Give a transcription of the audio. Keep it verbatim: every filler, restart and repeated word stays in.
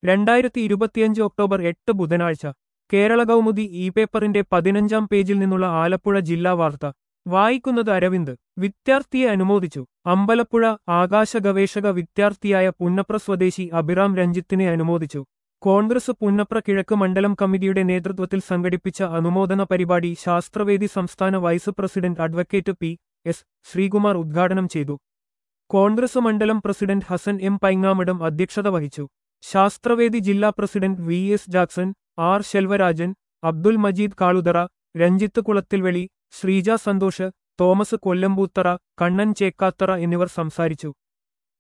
രണ്ടായിരത്തി ഇരുപത്തിയഞ്ച് ഒക്ടോബർ എട്ട് ബുധനാഴ്ച കേരള കൗമുദി ഇ പേപ്പറിന്റെ പതിനഞ്ചാം പേജിൽ നിന്നുള്ള ആലപ്പുഴ ജില്ലാ വാർത്ത വായിക്കുന്നത് അരവിന്ദ്. വിദ്യാർത്ഥിയെ അനുമോദിച്ചു. അമ്പലപ്പുഴ. ആകാശ ഗവേഷക വിദ്യാർത്ഥിയായ പുന്നപ്ര സ്വദേശി അഭിറാം രഞ്ജിത്തിനെ അനുമോദിച്ചു. കോൺഗ്രസ് പുന്നപ്ര കിഴക്ക് മണ്ഡലം കമ്മിറ്റിയുടെ നേതൃത്വത്തിൽ സംഘടിപ്പിച്ച അനുമോദന പരിപാടി ശാസ്ത്രവേദി സംസ്ഥാന vice president advocate P S Sreekumar ഉദ്ഘാടനം ചെയ്തു. കോൺഗ്രസ് മണ്ഡലം പ്രസിഡന്റ് ഹസൻ എം പൈങ്ങാമഠം അധ്യക്ഷത വഹിച്ചു. ശാസ്ത്രവേദി ജില്ലാ president V S Jackson, R Selvarajan, Abdul Majeed Kaluthara, Ranjith Kulathilveli, Sreeja Santhosh, Thomas Kollamputhara, Kannan Chekkathara എന്നിവർ സംസാരിച്ചു.